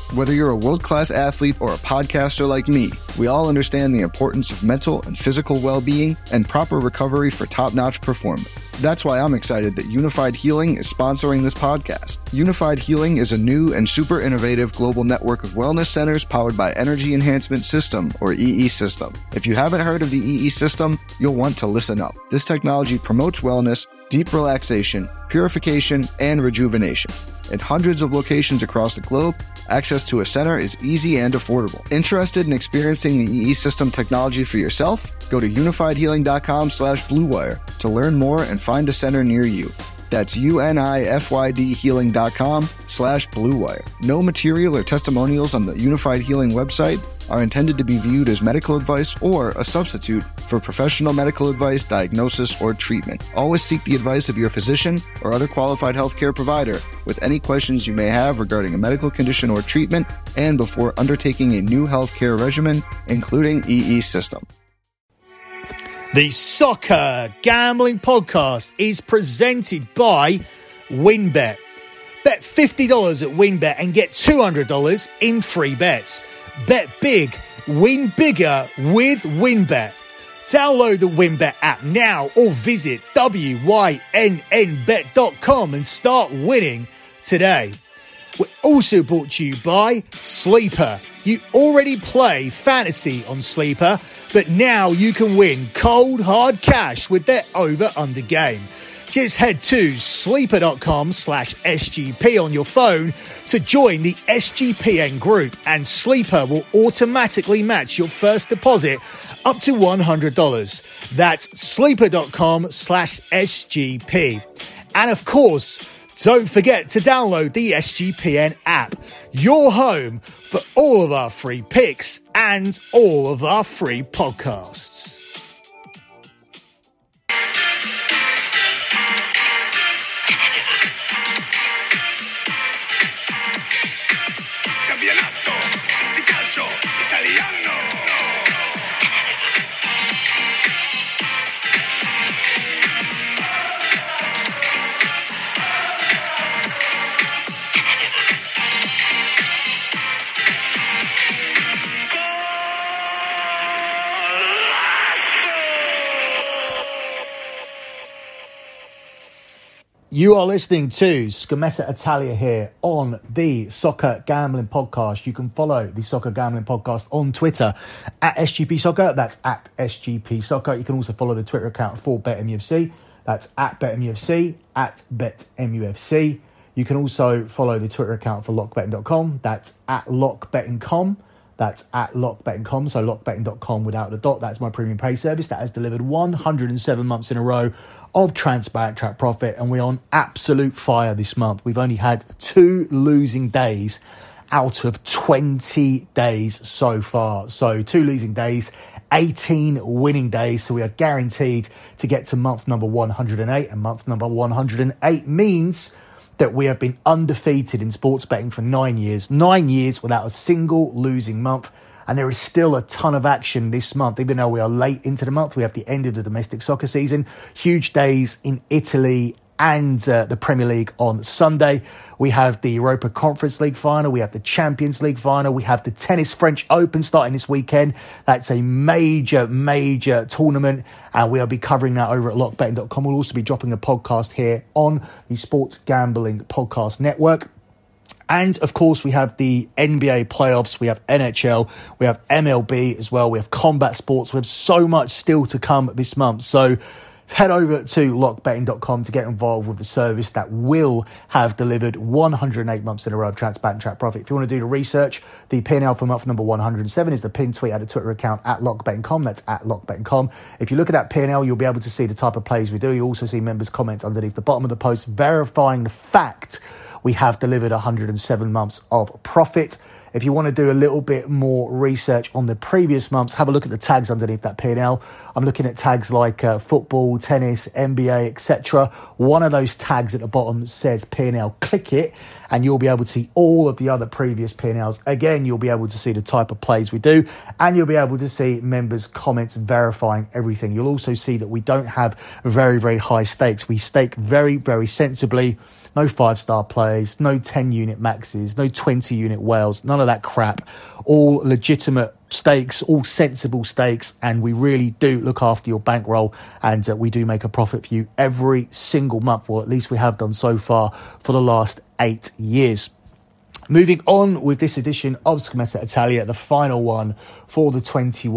Whether you're a world-class athlete or a podcaster like me, we all understand the importance of mental and physical well-being and proper recovery for top-notch performance. That's why I'm excited that Unified Healing is sponsoring this podcast. Unified Healing is a new and super innovative global network of wellness centers powered by Energy Enhancement System, or EE System. If you haven't heard of the EE System, you'll want to listen up. This technology promotes wellness, deep relaxation, purification, and rejuvenation. In hundreds of locations across the globe, access to a center is easy and affordable. Interested in experiencing the EE System technology for yourself? Go to unifiedhealing.com/bluewire to learn more and find a center near you. That's unifydhealing.com/bluewire. No material or testimonials on the Unified Healing website are intended to be viewed as medical advice or a substitute for professional medical advice, diagnosis, or treatment. Always seek the advice of your physician or other qualified healthcare provider with any questions you may have regarding a medical condition or treatment and before undertaking a new healthcare regimen, including EE System. The Soccer Gambling Podcast is presented by WynnBET. Bet $50 at WynnBET and get $200 in free bets. Bet big, win bigger with WynnBET. Download the WynnBET app now or visit wynnbet.com and start winning today. We're also brought to you by Sleeper. You already play fantasy on Sleeper, but now you can win cold, hard cash with their over-under game. Just head to sleeper.com/SGP on your phone to join the SGPN group, and Sleeper will automatically match your first deposit up to $100. That's sleeper.com/SGP. And of course, don't forget to download the SGPN app, your home for all of our free picks and all of our free podcasts. You are listening to Scommessa Italia here on the Soccer Gambling Podcast. You can follow the Soccer Gambling Podcast on Twitter at SGP Soccer. That's at SGP Soccer. You can also follow the Twitter account for BetMUFC. That's at BetMUFC, at BetMUFC. You can also follow the Twitter account for LockBetting.com. That's at LockBetting.com. That's at LockBetting.com, so LockBetting.com without the dot. That's my premium pay service that has delivered 107 months in a row of transparent track profit, and we're on absolute fire this month. We've only had 2 losing days out of 20 days so far. So 2 losing days, 18 winning days. So we are guaranteed to get to month number 108, and month number 108 means that we have been undefeated in sports betting for 9 years. 9 years without a single losing month. And there is still a ton of action this month. Even though we are late into the month, we have the end of the domestic soccer season. Huge days in Italy and the Premier League on Sunday. We have the Europa Conference League final. We have the Champions League final. We have the Tennis French Open starting this weekend. That's a major, major tournament. And we'll be covering that over at lockbetting.com. We'll also be dropping a podcast here on the Sports Gambling Podcast Network. And, of course, we have the NBA playoffs, we have NHL, we have MLB as well, we have combat sports. We have so much still to come this month. So head over to lockbetting.com to get involved with the service that will have delivered 108 months in a row of transparent track profit. If you want to do the research, the P&L for month number 107 is the pinned tweet at the Twitter account at lockbetting.com. That's at lockbetting.com. If you look at that P&L, you'll be able to see the type of plays we do. You'll also see members' comments underneath the bottom of the post verifying the fact we have delivered 107 months of profit. If you want to do a little bit more research on the previous months, have a look at the tags underneath that P&L. I'm looking at tags like football, tennis, NBA, etc. One of those tags at the bottom says P&L. Click it and you'll be able to see all of the other previous P&Ls. Again, you'll be able to see the type of plays we do, and you'll be able to see members' comments verifying everything. You'll also see that we don't have very, very high stakes. We stake very, very sensibly. no 5-star players, no 10-unit maxes, no 20-unit whales, none of that crap. All legitimate stakes, all sensible stakes, and we really do look after your bankroll, and we do make a profit for you every single month, or at least we have done so far for the last 8 years. Moving on with this edition of Scommessa Italia, the final one for the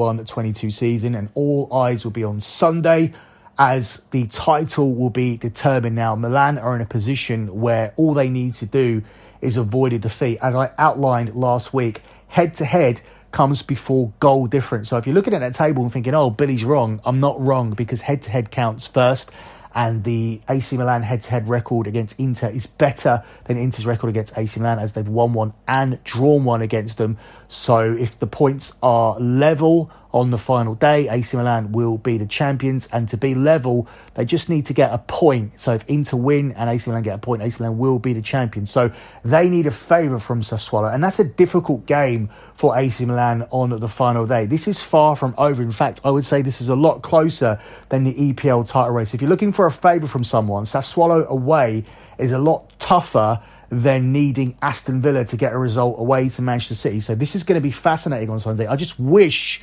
21-22 season, and all eyes will be on Sunday as the title will be determined now. Milan are in a position where all they need to do is avoid a defeat. As I outlined last week, head-to-head comes before goal difference. So if you're looking at that table and thinking, oh, Billy's wrong, I'm not wrong, because head-to-head counts first. And the AC Milan head-to-head record against Inter is better than Inter's record against AC Milan, as they've won one and drawn one against them. So if the points are level on the final day, AC Milan will be the champions. And to be level, they just need to get a point. So if Inter win and AC Milan get a point, AC Milan will be the champions. So they need a favour from Sassuolo. And that's a difficult game for AC Milan on the final day. This is far from over. In fact, I would say this is a lot closer than the EPL title race. If you're looking for a favour from someone, Sassuolo away is a lot tougher than needing Aston Villa to get a result away to Manchester City. So this is going to be fascinating on Sunday. I just wish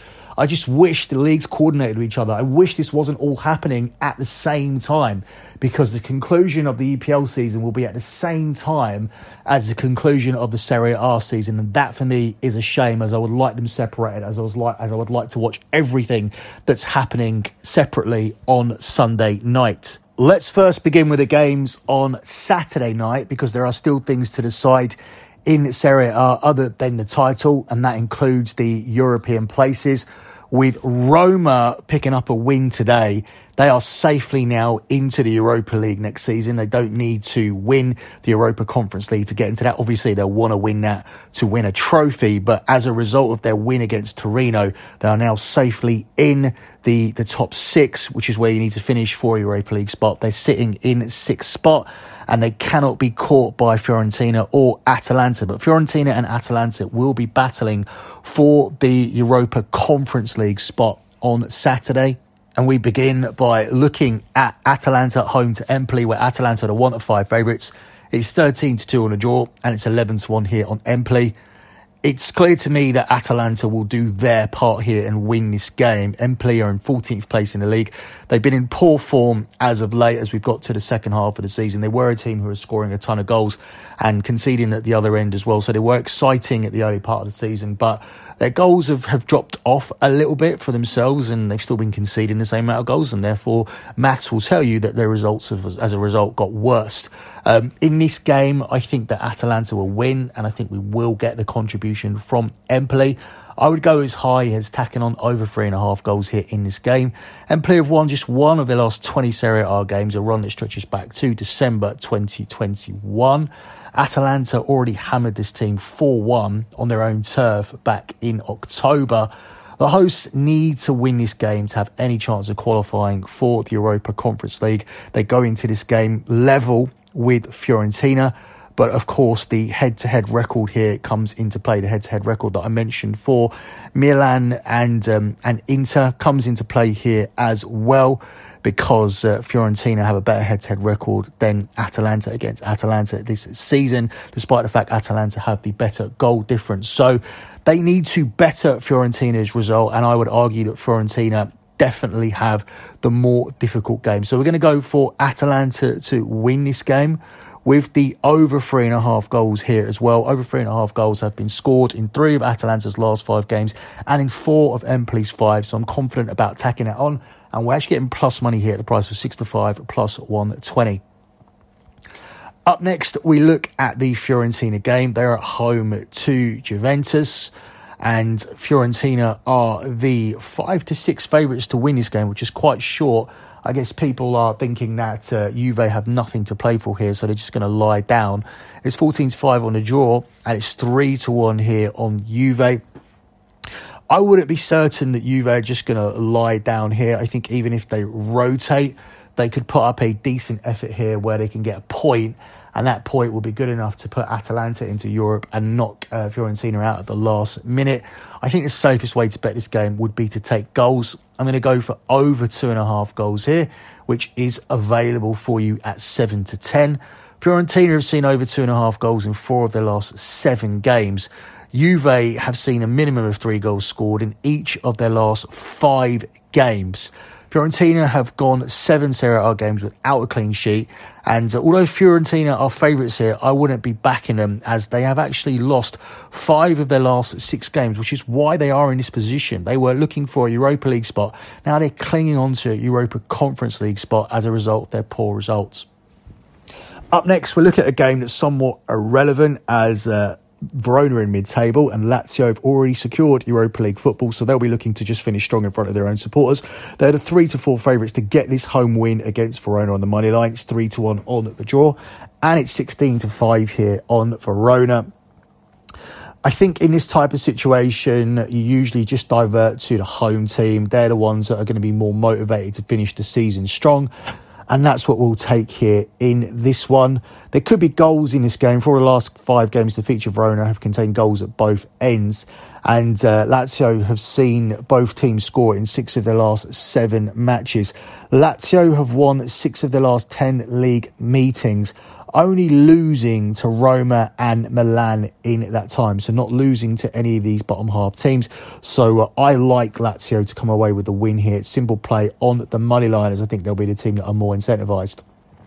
the leagues coordinated with each other. I wish this wasn't all happening at the same time, because the conclusion of the EPL season will be at the same time as the conclusion of the Serie A season. And that for me is a shame, as I would like them separated, as I would like to watch everything that's happening separately on Sunday night. Let's first begin with the games on Saturday night, because there are still things to decide in Serie A other than the title, and that includes the European places. With Roma picking up a win today, they are safely now into the Europa League next season. They don't need to win the Europa Conference League to get into that. Obviously, they'll want to win that to win a trophy, but as a result of their win against Torino, they are now safely in the top 6, which is where you need to finish for a Europa League spot. They're sitting in 6th spot, and they cannot be caught by Fiorentina or Atalanta. But Fiorentina and Atalanta will be battling for the Europa Conference League spot on Saturday. And we begin by looking at Atalanta at home to Empoli, where Atalanta are the 1-5 favourites. It's 13-2 on the draw, and it's 11-1 here on Empoli. It's clear to me that Atalanta will do their part here and win this game. Empoli are in 14th place in the league. They've been in poor form as of late, as we've got to the second half of the season. They were a team who was scoring a ton of goals and conceding at the other end as well. So they were exciting at the early part of the season, but their goals have dropped off a little bit for themselves, and they've still been conceding the same amount of goals, and therefore maths will tell you that their results have, as a result, got worse. In this game, I think that Atalanta will win, and I think we will get the contribution from Empoli. I would go as high as tacking on over 3.5 goals here in this game. Empoli have won just one of their last 20 Serie A games, a run that stretches back to December 2021. Atalanta already hammered this team 4-1 on their own turf back in October. The hosts need to win this game to have any chance of qualifying for the Europa Conference League. They go into this game level with Fiorentina, but of course the head-to-head record here comes into play. The head-to-head record that I mentioned for Milan and Inter comes into play here as well, because Fiorentina have a better head-to-head record than Atalanta against Atalanta this season, despite the fact Atalanta have the better goal difference. So they need to better Fiorentina's result, and I would argue that Fiorentina definitely have the more difficult game. So we're going to go for Atalanta to win this game with the over 3.5 goals here as well. Over 3.5 goals have been scored in 3 of Atalanta's last 5 games and in 4 of Empoli's 5. So I'm confident about tacking it on. And we're actually getting plus money here at the price of 6-5 plus 120. Up next, we look at the Fiorentina game. They're at home to Juventus, and Fiorentina are the 5-6 favourites to win this game, which is quite short. I guess people are thinking that Juve have nothing to play for here, so they're just going to lie down. It's 14-5 on the draw, and it's 3-1 here on Juve. I wouldn't be certain that Juve are just going to lie down here. I think even if they rotate, they could put up a decent effort here where they can get a point, and that point will be good enough to put Atalanta into Europe and knock Fiorentina out at the last minute. I think the safest way to bet this game would be to take goals. I'm going to go for over 2.5 goals here, which is available for you at 7-10. Fiorentina have seen over 2.5 goals in 4 of their last 7 games. Juve have seen a minimum of 3 goals scored in each of their last 5 games. Fiorentina have gone 7 Serie A games without a clean sheet, and although Fiorentina are favourites here, I wouldn't be backing them, as they have actually lost 5 of their last 6 games, which is why they are in this position. They were looking for a Europa League spot. Now they're clinging on to a Europa Conference League spot as a result of their poor results. Up next, we'll look at a game that's somewhat irrelevant, as Verona in mid-table and Lazio have already secured Europa League football, so they'll be looking to just finish strong in front of their own supporters. They're the 3-4 favourites to get this home win against Verona on the money line. It's 3-1 on the draw, and it's 16-5 here on Verona. I think in this type of situation, you usually just divert to the home team. They're the ones that are going to be more motivated to finish the season strong. And that's what we'll take here in this one. There could be goals in this game. For the last 5 games to feature Verona have contained goals at both ends. And Lazio have seen both teams score in 6 of their last 7 matches. Lazio have won 6 of their last 10 league meetings, only losing to Roma and Milan in that time. So not losing to any of these bottom half teams. So I like Lazio to come away with the win here. It's simple play on the money line, as I think they'll be the team that are more incentivised.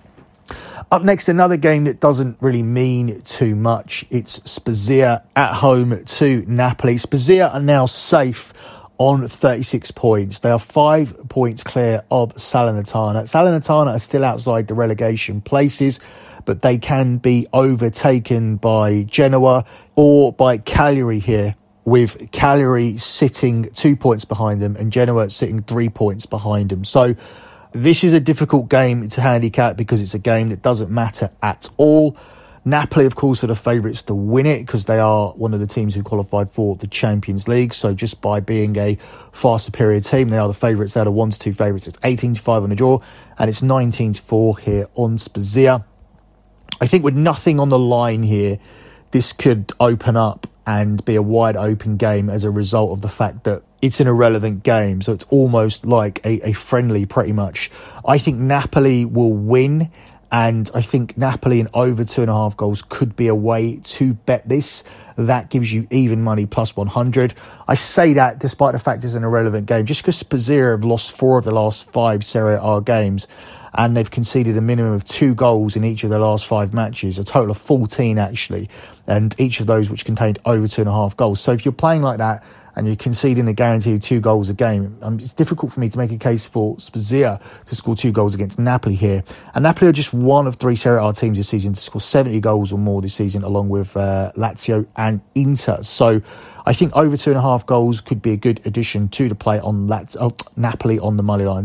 Up next, another game that doesn't really mean too much. It's Spezia at home to Napoli. Spezia are now safe on 36 points. They are 5 points clear of Salernitana. Salernitana are still outside the relegation places, but they can be overtaken by Genoa or by Cagliari here, with Cagliari sitting 2 points behind them and Genoa sitting 3 points behind them. So this is a difficult game to handicap because it's a game that doesn't matter at all. Napoli, of course, are the favourites to win it because they are one of the teams who qualified for the Champions League. So just by being a far superior team, they are the favourites. They're the 1-2 favourites. It's 18-5 on the draw, and it's 19-4 here on Spezia. I think with nothing on the line here, this could open up and be a wide open game as a result of the fact that it's an irrelevant game. So it's almost like a friendly pretty much. I think Napoli will win, and I think Napoli in over 2.5 goals could be a way to bet this. That gives you even money plus 100. I say that despite the fact it's an irrelevant game, just because Spezia have lost 4 of the last 5 Serie A games, and they've conceded a minimum of 2 goals in each of their last 5 matches, a total of 14 actually, and each of those which contained over 2.5 goals. So if you're playing like that and you're conceding a guarantee of 2 goals a game, it's difficult for me to make a case for Spezia to score 2 goals against Napoli here. And Napoli are just one of 3 Serie A teams this season to score 70 goals or more this season, along with Lazio and Inter. So I think over 2.5 goals could be a good addition to the play on Napoli on the money line.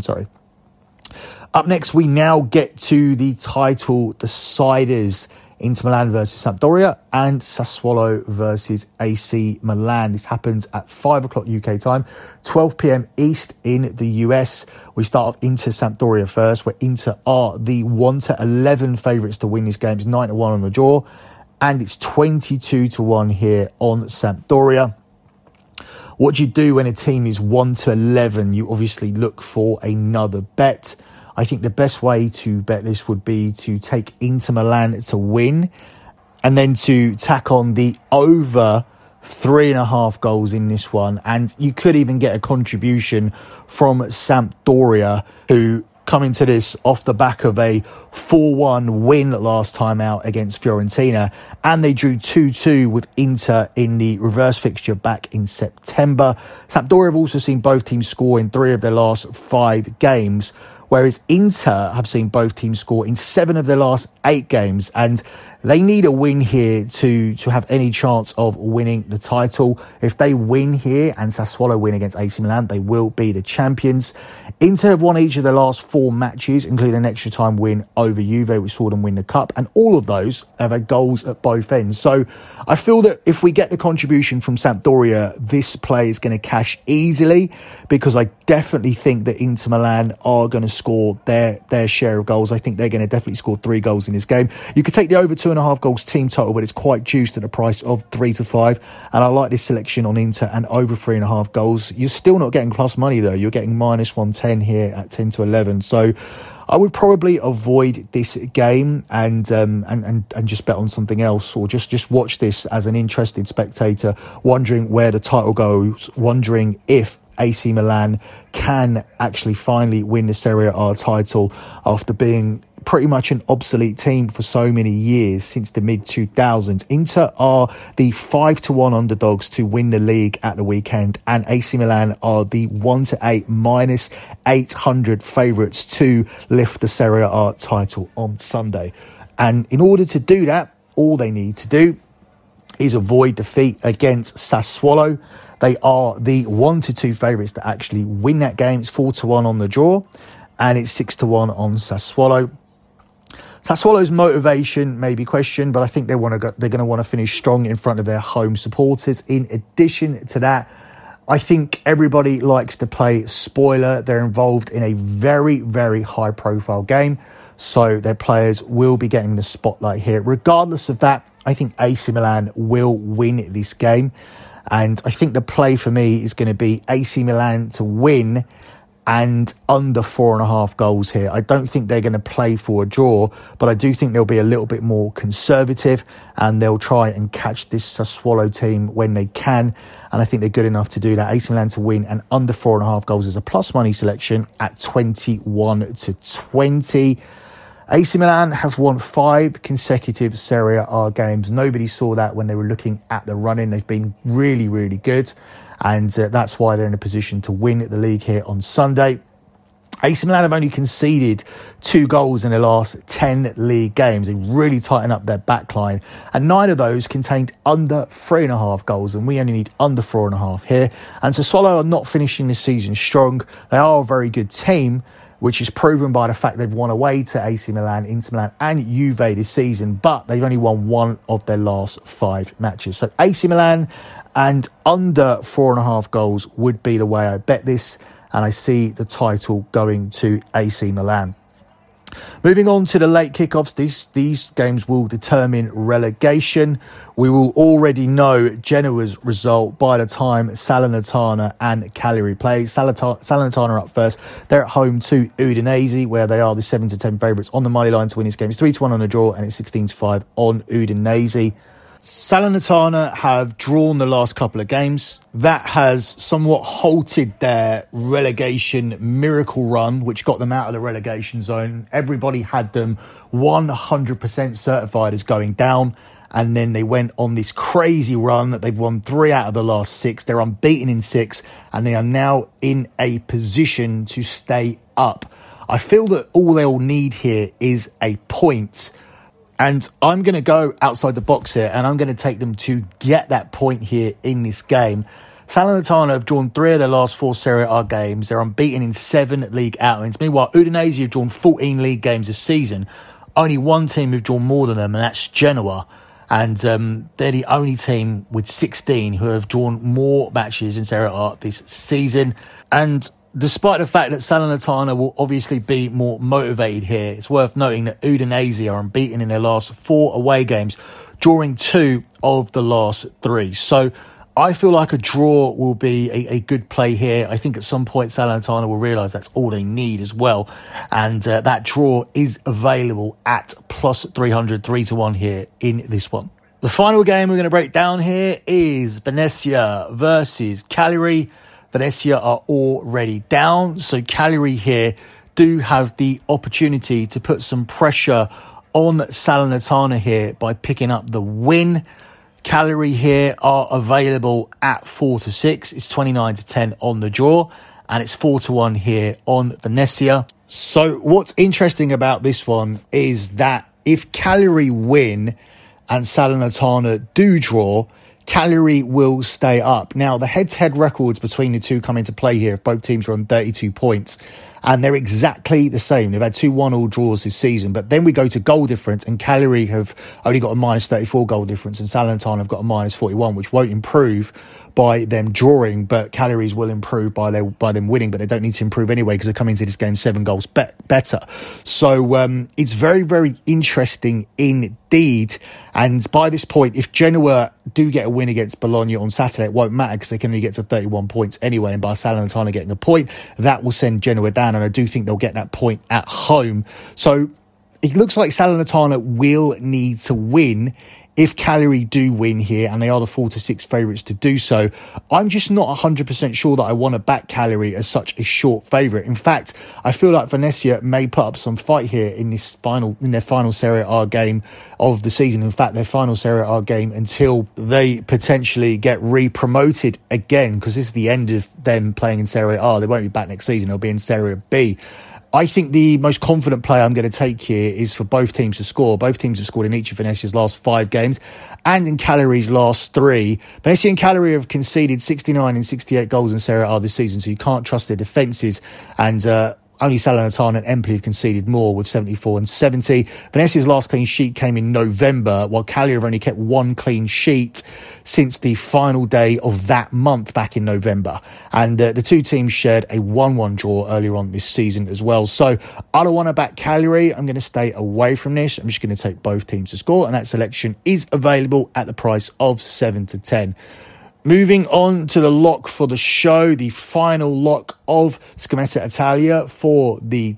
Up next, we now get to the title deciders. Inter Milan versus Sampdoria and Sassuolo versus AC Milan. This happens at 5 o'clock UK time, 12 p.m. East in the US. We start off Inter Sampdoria first, where Inter are the 1-11 favourites to win this game. It's 9-1 on the draw, and it's 22-1 here on Sampdoria. What do you do when a team is 1-11? You obviously look for another bet. I think the best way to bet this would be to take Inter Milan to win and then to tack on the over 3.5 goals in this one. And you could even get a contribution from Sampdoria, who come into this off the back of a 4-1 win last time out against Fiorentina. And they drew 2-2 with Inter in the reverse fixture back in September. Sampdoria have also seen both teams score in 3 of their last 5 games, whereas Inter have seen both teams score in 7 of their last 8 games, and they need a win here to have any chance of winning the title. If they win here and Sassuolo win against AC Milan, they will be the champions. Inter have won each of their last 4 matches, including an extra time win over Juve, which saw them win the cup, and all of those have had goals at both ends. So I feel that if we get the contribution from Sampdoria, this play is going to cash easily, because I definitely think that Inter Milan are going to score their share of goals. I think they're going to definitely score 3 goals in this game. You could take the over 2.5 2.5 goals team total, but it's quite juiced at a price of 3-5. And I like this selection on Inter and over 3.5 goals. You're still not getting plus money though. You're getting minus 110 here at 10-11. So I would probably avoid this game and just bet on something else, or just watch this as an interested spectator, wondering where the title goes, wondering if AC Milan can actually finally win the Serie A title after being pretty much an obsolete team for so many years since the mid-2000s. Inter are the 5-1 underdogs to win the league at the weekend, and AC Milan are the 1-8 minus 800 favourites to lift the Serie A title on Sunday. And in order to do that, all they need to do is avoid defeat against Sassuolo. They are the 1-2 favourites to actually win that game. It's 4-1 on the draw, and it's 6-1 on Sassuolo. Sassuolo's motivation may be questioned, but I think they're going to want to finish strong in front of their home supporters. In addition to that, I think everybody likes to play spoiler. They're involved in a very, very high-profile game, so their players will be getting the spotlight here. Regardless of that, I think AC Milan will win this game, and I think the play for me is going to be AC Milan to win and under 4.5 goals here. I don't think they're going to play for a draw, but I do think they'll be a little bit more conservative and they'll try and catch this Sassuolo team when they can. And I think they're good enough to do that. AC Milan to win and under 4.5 goals is a plus money selection at 21-20. AC Milan have won 5 consecutive Serie A games. Nobody saw that when they were looking at the run-in. They've been really, really good. And that's why they're in a position to win the league here on Sunday. AC Milan have only conceded 2 goals in their last 10 league games. They really tighten up their backline. And 9 of those contained under 3.5 goals. And we only need under 4.5 here. And Sassuolo are not finishing this season strong. They are a very good team, which is proven by the fact they've won away to AC Milan, Inter Milan and Juve this season, but they've only won 1 of their last 5 matches. So AC Milan and under 4.5 goals would be the way I bet this, and I see the title going to AC Milan. Moving on to the late kickoffs, these games will determine relegation. We will already know Genoa's result by the time Salernitana and Cagliari play. Salernitana are up first. They're at home to Udinese, where they are the 7-10 favourites on the money line to win this game. It's 3-1 on the draw, and it's 16-5 on Udinese. Salernitana have drawn the last couple of games. That has somewhat halted their relegation miracle run, which got them out of the relegation zone. Everybody had them 100% certified as going down. And then they went on this crazy run that they've won 3 out of the last 6. They're unbeaten in 6, and they are now in a position to stay up. I feel that all they'll need here is a point. And I'm going to go outside the box here, and I'm going to take them to get that point here in this game. Salernitana have drawn 3 of their last 4 Serie A games. They're unbeaten in 7 league outings. Meanwhile, Udinese have drawn 14 league games this season. Only one team who've drawn more than them, and that's Genoa. And they're the only team with 16 who have drawn more matches in Serie A this season. And despite the fact that Salernitana will obviously be more motivated here, it's worth noting that Udinese are unbeaten in their last 4 away games, drawing 2 of the last 3. So I feel like a draw will be a good play here. I think at some point Salernitana will realise that's all they need as well. And that draw is available at plus 300, 3-1 here in this one. The final game we're going to break down here is Venezia versus Cagliari. Venezia are already down, so Cagliari here do have the opportunity to put some pressure on Salernitana here by picking up the win. Cagliari here are available at 4-6. It's 29-10 on the draw, and it's 4-1 here on Venezia. So what's interesting about this one is that if Cagliari win and Salernitana do draw, Cagliari will stay up. Now, the head-to-head records between the two come into play here if both teams are on 32 points. and they're exactly the same. They've had 2 1-all draws this season, but then we go to goal difference, and Cagliari have only got a minus 34 goal difference, and Salernitana have got a minus 41, which won't improve by them drawing, but Cagliari's will improve by them winning, but they don't need to improve anyway because they're coming into this game 7 goals better. So it's very, very interesting indeed. And by this point, if Genoa do get a win against Bologna on Saturday, it won't matter because they can only get to 31 points anyway. And by Salernitana getting a point, that will send Genoa down. And I do think they'll get that point at home. So it looks like Salernitana will need to win if Cagliari do win here, and they are the 4-6 favourites to do so. I'm just not 100% sure that I want to back Cagliari as such a short favourite. In fact, I feel like Venezia may put up some fight here in their final Serie A game of the season. In fact, their final Serie A game until they potentially get re-promoted again, because this is the end of them playing in Serie A. They won't be back next season. They'll be in Serie B. I think the most confident play I'm going to take here is for both teams to score. Both teams have scored in each of Venezia's last 5 games and in Cagliari's last 3. Venezia and Cagliari have conceded 69 and 68 goals in Serie A this season, so you can't trust their defences. And only Salernitana and Empoli have conceded more with 74 and 70. Venezia's last clean sheet came in November, while Cagliari have only kept 1 clean sheet since the final day of that month back in November. And the two teams shared a 1-1 draw earlier on this season as well. So I don't want to back Cagliari. I'm going to stay away from this. I'm just going to take both teams to score, and that selection is available at the price of 7-10. Moving on to the lock for the show, the final lock of Scommessa Italia for the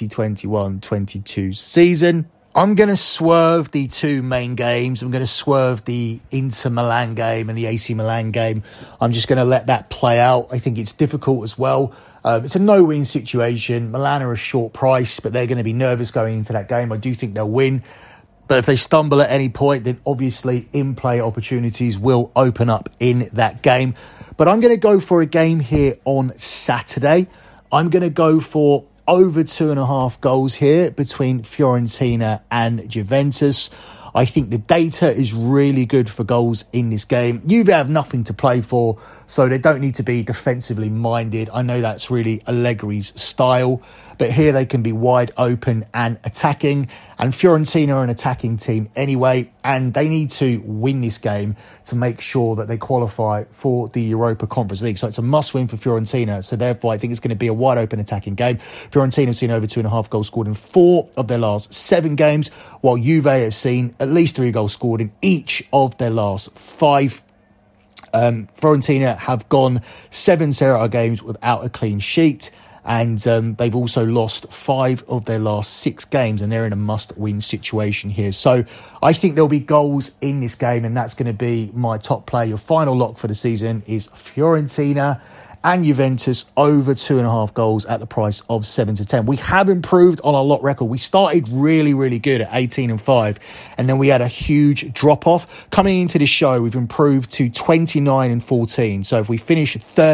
2021-22 season. I'm going to swerve the 2 main games. I'm going to swerve the Inter Milan game and the AC Milan game. I'm just going to let that play out. I think it's difficult as well. It's a no-win situation. Milan are a short price, but they're going to be nervous going into that game. I do think they'll win. But if they stumble at any point, then obviously in-play opportunities will open up in that game. But I'm going to go for a game here on Saturday. I'm going to go for over 2.5 goals here between Fiorentina and Juventus. I think the data is really good for goals in this game. Juve have nothing to play for, so they don't need to be defensively minded. I know that's really Allegri's style, but here they can be wide open and attacking. And Fiorentina are an attacking team anyway, and they need to win this game to make sure that they qualify for the Europa Conference League. So it's a must-win for Fiorentina. So therefore, I think it's going to be a wide open attacking game. Fiorentina have seen over 2.5 goals scored in 4 of their last 7 games, while Juve have seen at least 3 goals scored in each of their last 5. Fiorentina have gone 7 Serie A games without a clean sheet, and they've also lost 5 of their last 6 games, and they're in a must-win situation here. So I think there'll be goals in this game, and that's going to be my top play. Your final lock for the season is Fiorentina and Juventus over 2.5 goals at the price of 7-10. We have improved on our lot record. We started really, really good at 18-5, and then we had a huge drop-off. Coming into this show, we've improved to 29-14. So if we finish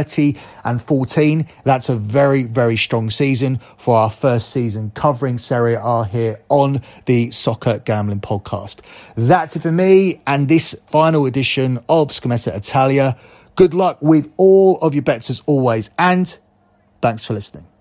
30-14, that's a very, very strong season for our first season covering Serie A here on the Soccer Gambling Podcast. That's it for me and this final edition of Scommessa Italia. Good luck with all of your bets as always, and thanks for listening.